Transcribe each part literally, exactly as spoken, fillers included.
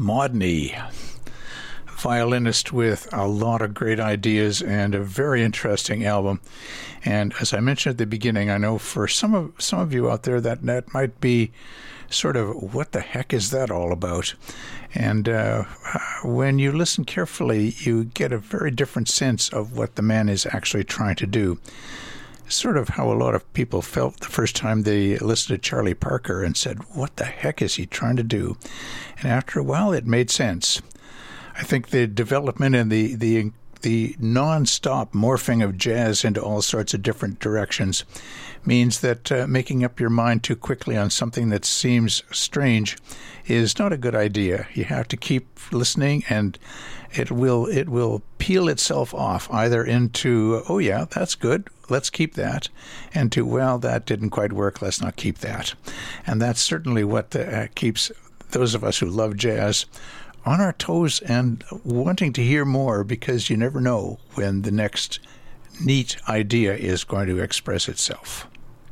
Modney, violinist with a lot of great ideas and a very interesting album. And as I mentioned at the beginning, I know for some of some of you out there that that might be sort of, what the heck is that all about? And uh, when you listen carefully, you get a very different sense of what the man is actually trying to do. Sort of how a lot of people felt the first time they listened to Charlie Parker and said, what the heck is he trying to do? And after a while, it made sense. I think the development and the, the the non-stop morphing of jazz into all sorts of different directions means that uh, making up your mind too quickly on something that seems strange is not a good idea. You have to keep listening, and it will it will peel itself off either into, oh yeah, that's good, let's keep that, and to, well, that didn't quite work, let's not keep that. And that's certainly what uh, keeps those of us who love jazz on our toes and wanting to hear more, because you never know when the next neat idea is going to express itself.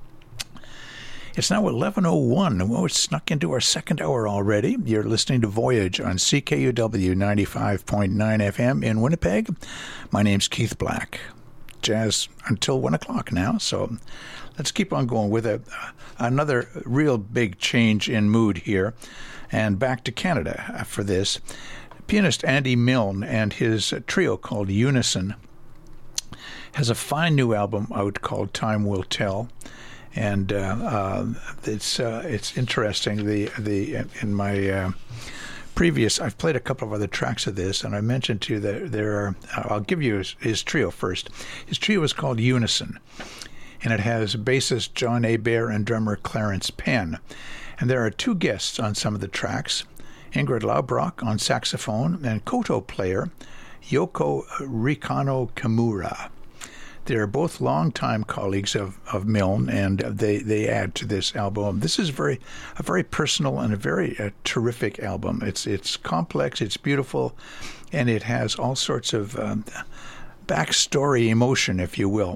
It's now eleven oh one. Well, it's snuck into our second hour already. You're listening to Voyage on C K U W ninety-five point nine F M in Winnipeg. My name's Keith Black. Jazz until one o'clock now, so let's keep on going with a, another real big change in mood here. And back to Canada for this. Pianist Andy Milne and his trio called Unison has a fine new album out called Time Will Tell. And uh, uh, it's uh, it's interesting. The the in my uh, previous, I've played a couple of other tracks of this, and I mentioned to you that there are. I'll give you his, his trio first. His trio is called Unison, and it has bassist John Hebert and drummer Clarence Penn. And there are two guests on some of the tracks, Ingrid Laubrock on saxophone and koto player Yoko Rikano Kimura. They are both longtime colleagues of, of Milne, and they, they add to this album. This is very a very personal and a very uh, terrific album. It's it's complex, it's beautiful, and it has all sorts of um, backstory emotion, if you will.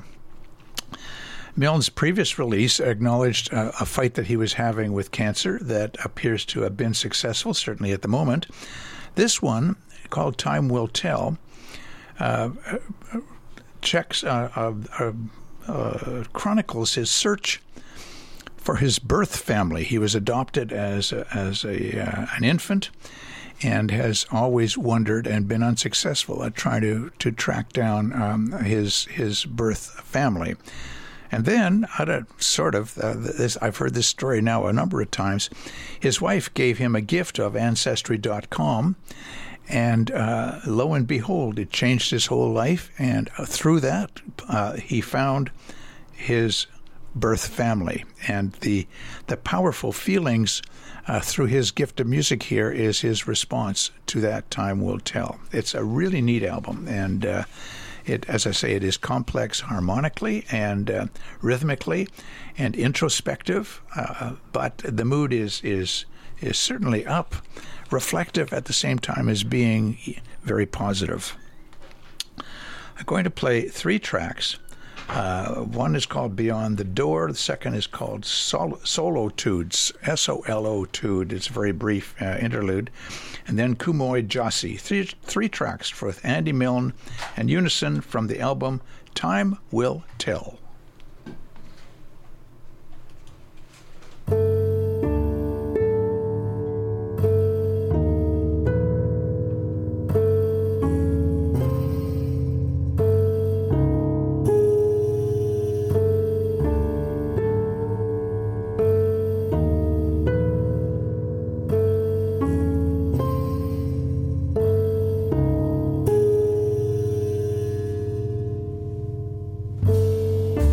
Milne's previous release acknowledged uh, a fight that he was having with cancer that appears to have been successful, certainly at the moment. This one, called Time Will Tell, uh, checks, uh, uh, uh, chronicles his search for his birth family. He was adopted as a, as a uh, an infant, and has always wondered and been unsuccessful at trying to to track down um, his his birth family. And then, out of sort of, uh, this, I've heard this story now a number of times, his wife gave him a gift of Ancestry dot com, and uh, lo and behold, it changed his whole life, and uh, through that, uh, he found his birth family. And the the powerful feelings uh, through his gift of music here is his response to that Time Will Tell. It's a really neat album, and uh, It, as I say, it is complex harmonically and uh, rhythmically and introspective, uh, but the mood is is is certainly up, reflective at the same time as being very positive. I'm going to play three tracks. Uh, one is called Beyond the Door. The second is called Sol- Solotudes, S O L O Tude. It's a very brief uh, interlude. And then Kumoy Jossi. Three, three tracks for Andy Milne and Unison from the album Time Will Tell. Thank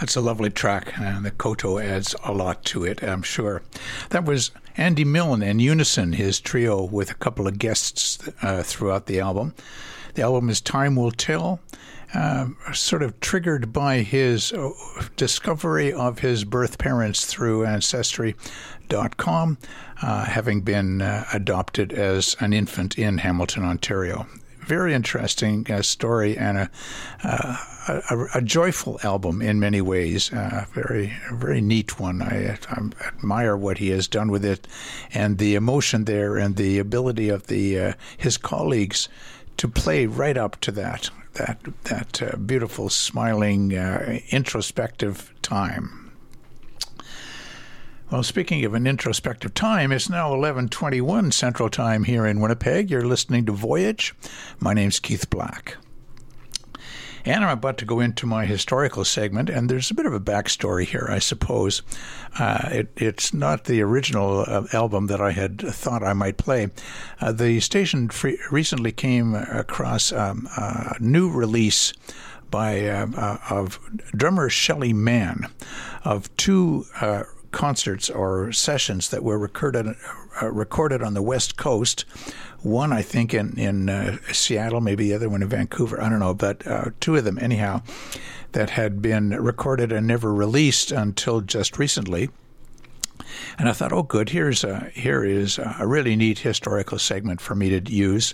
That's a lovely track, and the koto adds a lot to it, I'm sure. That was Andy Milne and Unison, his trio with a couple of guests uh, throughout the album. The album is Time Will Tell, uh, sort of triggered by his uh, discovery of his birth parents through Ancestry dot com, uh, having been uh, adopted as an infant in Hamilton, Ontario. Very interesting uh, story and a, uh, a a joyful album in many ways. Uh, very very neat one. I, I admire what he has done with it, and the emotion there, and the ability of the uh, his colleagues to play right up to that that that uh, beautiful, smiling, uh, introspective time. Well, speaking of an introspective time, it's now eleven twenty-one Central Time here in Winnipeg. You're listening to Voyage. My name's Keith Black. And I'm about to go into my historical segment, and there's a bit of a backstory here, I suppose. Uh, it, it's not the original uh, album that I had thought I might play. Uh, the station free- recently came across um, a new release by uh, uh, of drummer Shelly Manne of two uh, concerts or sessions that were recorded uh, recorded on the West Coast. One, I think, in in uh, Seattle, maybe the other one in Vancouver. I don't know, but uh, two of them, anyhow, that had been recorded and never released until just recently. And I thought, oh, good, here's a, here is a really neat historical segment for me to use.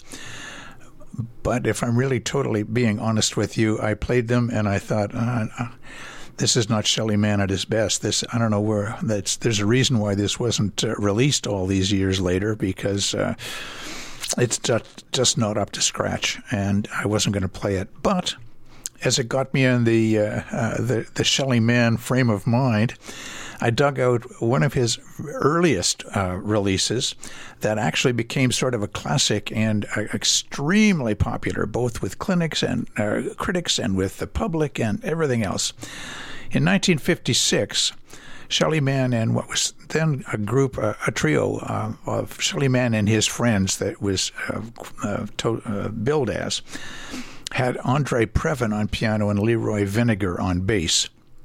But if I'm really totally being honest with you, I played them and I thought, uh, uh, this is not Shelly Manne at his best. This, I don't know where, that's, there's a reason why this wasn't uh, released all these years later, because uh, it's just, just not up to scratch, and I wasn't going to play it. But as it got me in the, uh, uh, the, the Shelly Manne frame of mind, I dug out one of his earliest uh, releases that actually became sort of a classic and uh, extremely popular, both with clinics and uh, critics and with the public and everything else. In nineteen fifty-six, Shelly Manne and what was then a group, uh, a trio uh, of Shelly Manne and his friends that was uh, uh, to, uh, billed as, had Andre Previn on piano and Leroy Vinnegar on bass.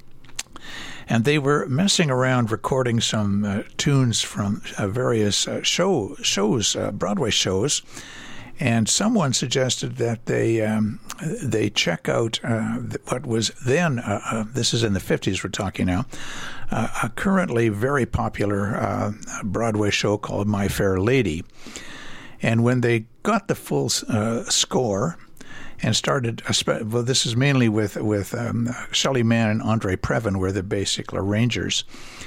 And they were messing around recording some uh, tunes from uh, various uh, show shows, uh, Broadway shows, and someone suggested that they um, they check out uh, what was then, uh, uh, this is in the fifties we're talking now, uh, a currently very popular uh, Broadway show called My Fair Lady. And when they got the full uh, score, and started, well, this is mainly with, with um, Shelly Manne and Andre Previn were the basic arrangers.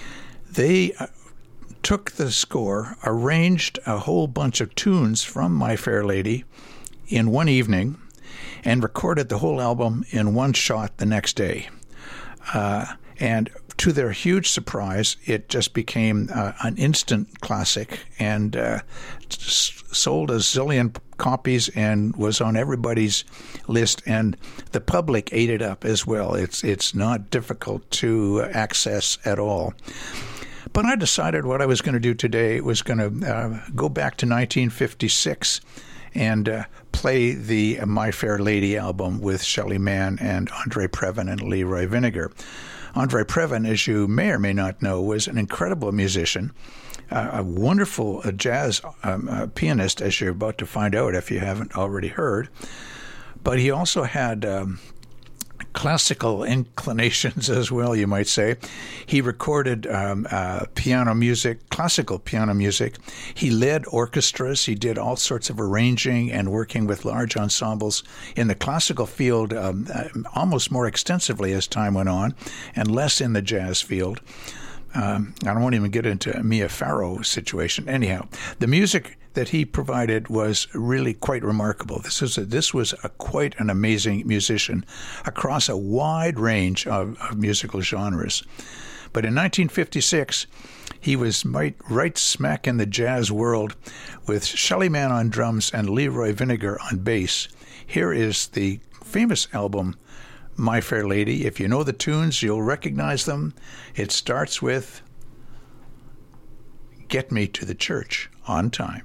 They uh, took the score, arranged a whole bunch of tunes from My Fair Lady in one evening, and recorded the whole album in one shot the next day. Uh, and to their huge surprise, it just became uh, an instant classic and uh, sold a zillion copies and was on everybody's list, and the public ate it up as well. It's it's not difficult to access at all. But I decided what I was going to do today was going to uh, go back to nineteen fifty-six and uh, play the My Fair Lady album with Shelly Manne and Andre Previn and Leroy Vinnegar. Andre Previn, as you may or may not know, was an incredible musician, uh, a wonderful uh, jazz um, uh, pianist, as you're about to find out if you haven't already heard. But he also had um, classical inclinations as well, you might say. He recorded um, uh, piano music, classical piano music. He led orchestras. He did all sorts of arranging and working with large ensembles in the classical field um, uh, almost more extensively as time went on, and less in the jazz field. Um, I won't even get into Mia Farrow's situation. Anyhow, the music that he provided was really quite remarkable. This is a, this was a, quite an amazing musician across a wide range of, of musical genres. But in nineteen fifty-six, he was right, right smack in the jazz world with Shelly Manne on drums and Leroy Vinnegar on bass. Here is the famous album, My Fair Lady. If you know the tunes, you'll recognize them. It starts with Get Me to the Church on Time.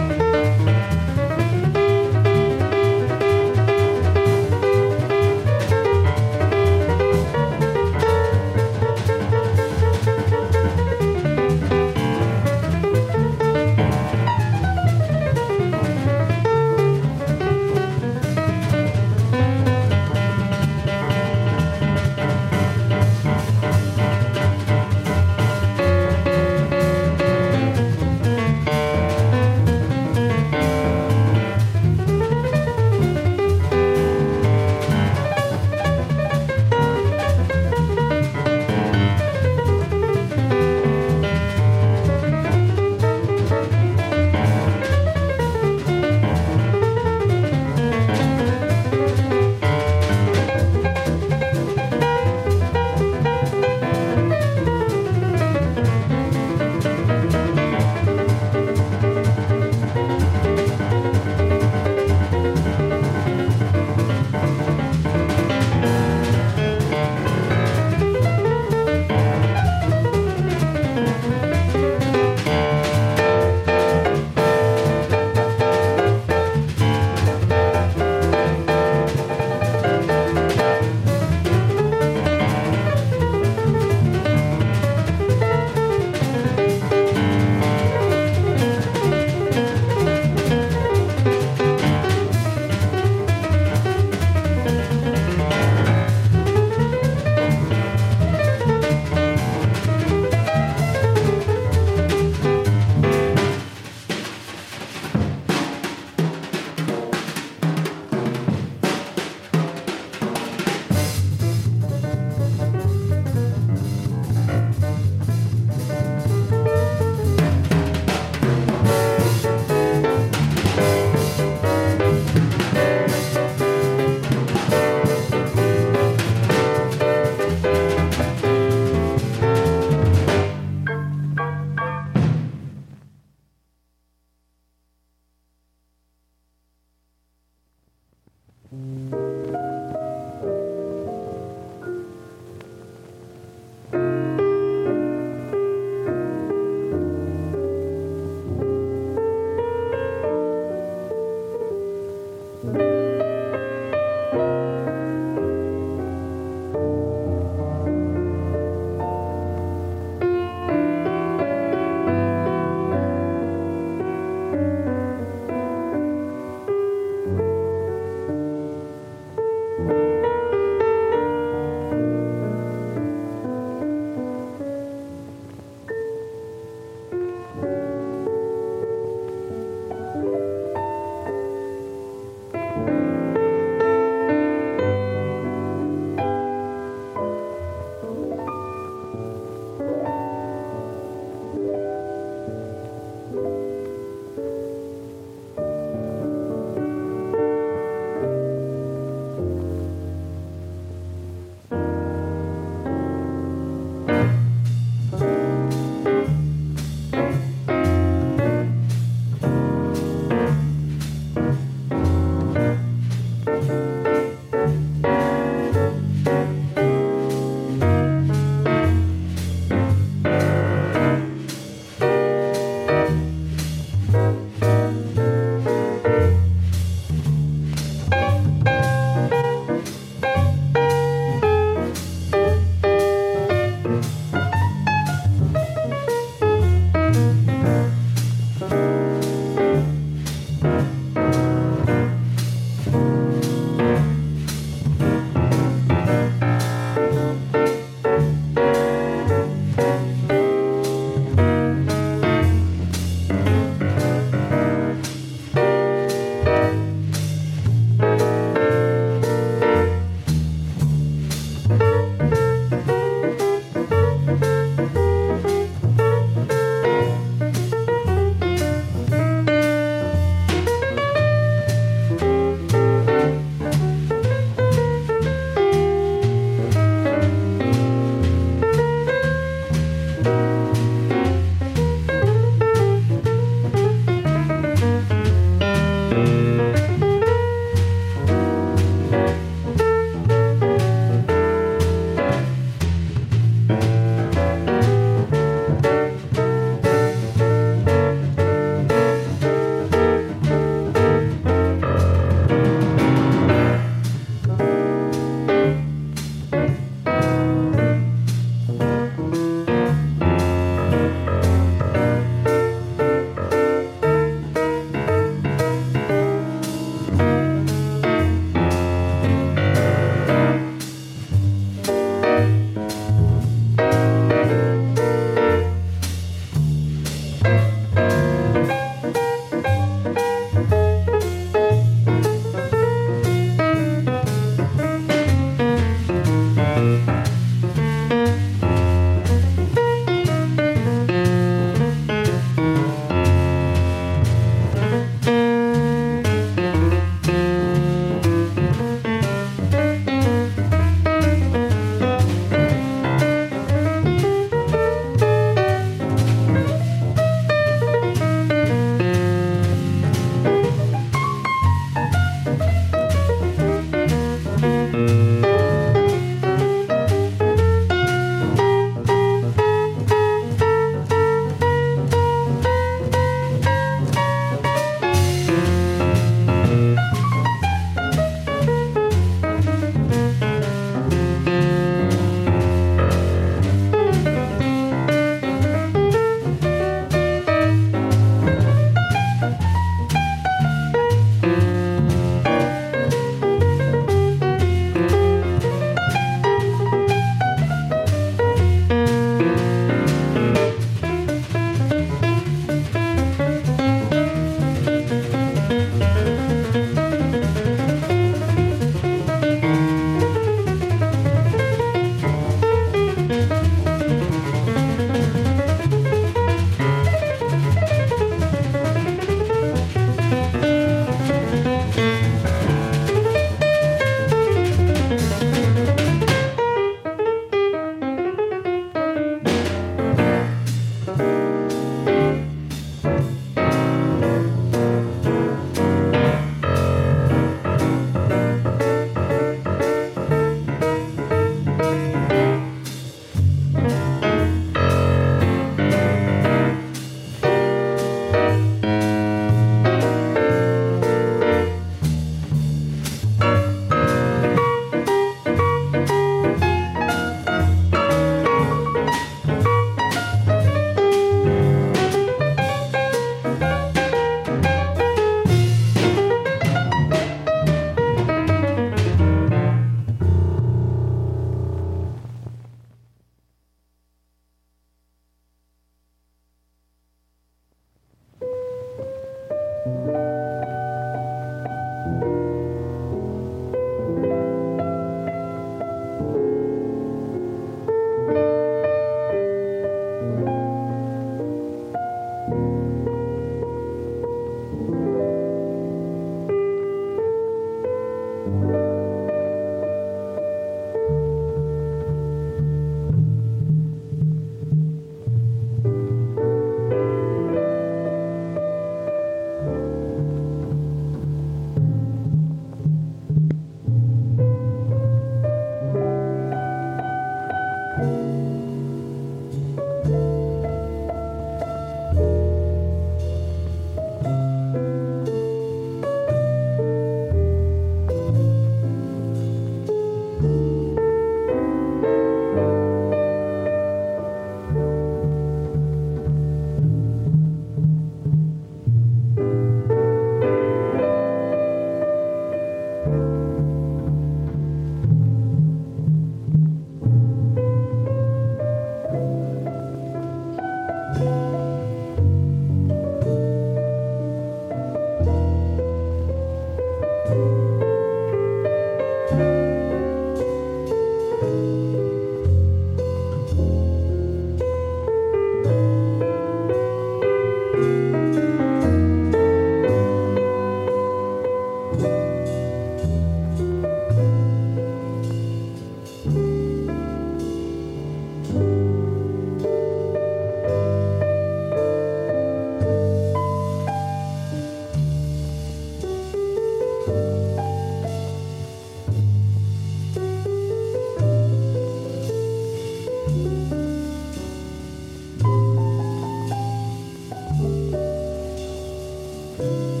Thank you.